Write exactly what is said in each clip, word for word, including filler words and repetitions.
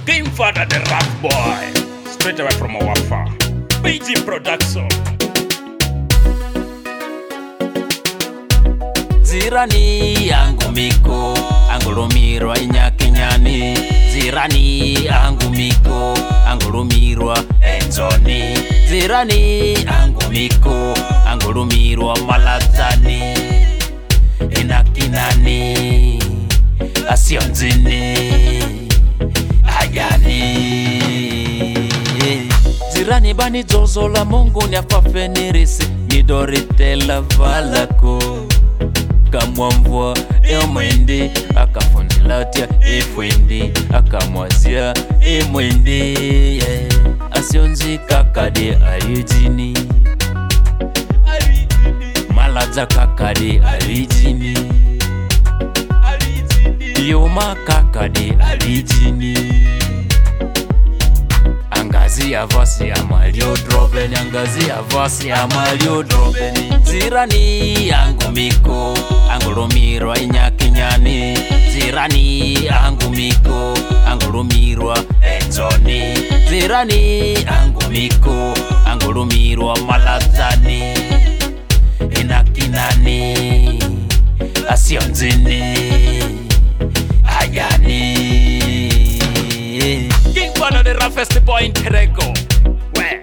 King Father the rap boy, straight away from our farm. B G Production. Zirani yangu miko, angurumirwa inyakinyani. Zirani yangu miko, angurumirwa enzoni. Zirani yangu miko, angurumirwa malatani. Inakinani, asionzini, ayani. Zirani bani jozo la Mungu ni afafenirisi, midori tela valako. Kamwamvua ya mwindi, akafundilatia ifwendi, akamwazia imwendi, yeah. Asionzi kakade arijini, malaza kakade arijini, yoma kakade arijini. Angazi ya vasi ya malio drobeni, angazi ya vasi ya malio drobeni. Zirani yangu miko, angurumirwa inyakinyani. Zirani yangu miko, angurumirwa enzoni. Zirani yangu miko, angurumirwa malatani. Inakinani, asionzini, ayani. King Father the roughest boy in Terego. Where?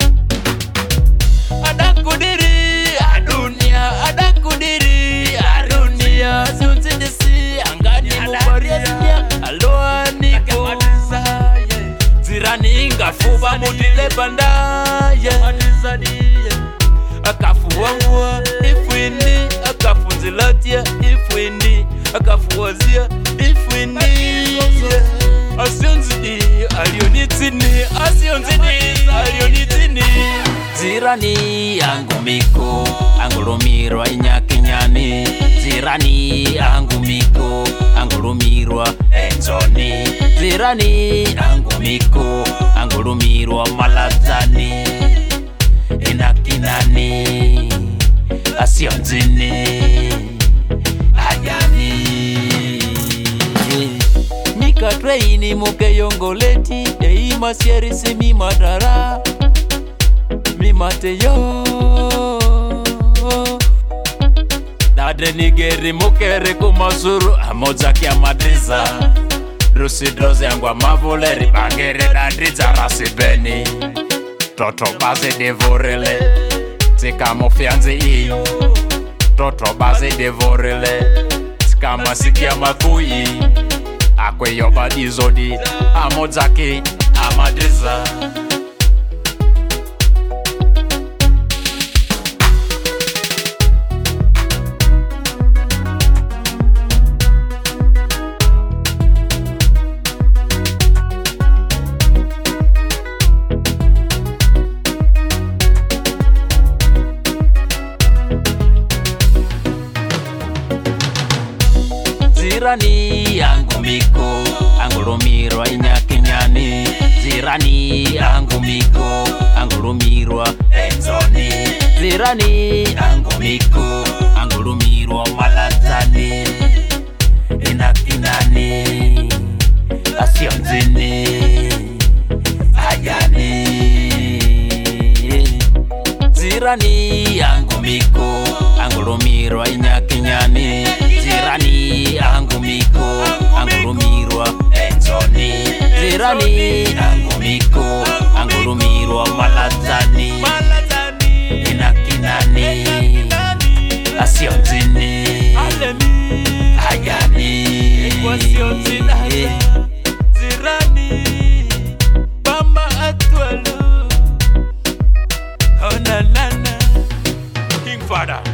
Adakudiri adunia, adakudiri adunia. Sunzidisi angani mubaria sinya, aloa niko. Zirani ngafuba mutile bandaye. Akafuwa mwa ifwini, akafunzilatia ifwini, akafuwazia ifwini. Asionzini, alionitini, asionzini, alionitini. Zirani yangu miko, angurumirwa inyakinyani. Zirani yangu miko, angurumirwa enzoni. Zirani yangu miko, angurumirwa malatani. Inakinani, asionzini, ayani. Mika traini muke yongoleti, dei masieri si mi madara, mi mateyo. Dadre nigeri mukere kumasuru, amoja kia madriza. Rusi drozi yangwa mavoleri, bangere dadriza rasibeni. Toto baze devorele, tika mofianze iyo. Toto baze devorele, tika masikia makui. Akwe yoba dizodi, amozaki, amadriza. Zirani yangu miko, angurumirwa inyakinyani. Zirani yangu miko, angurumirwa enzoni. Zirani yangu miko, angurumirwa malatani. Inakinani, asionzini, ayani. Zirani yangu miko, angurumirwa inyakinyani. Zirani yangu miko, angurumirwa enzoni. Zirani yangu miko, angurumirwa malatani. Inakinani, asionzini, ayani. Zirani, mama atwalu, oh na na na. King Father.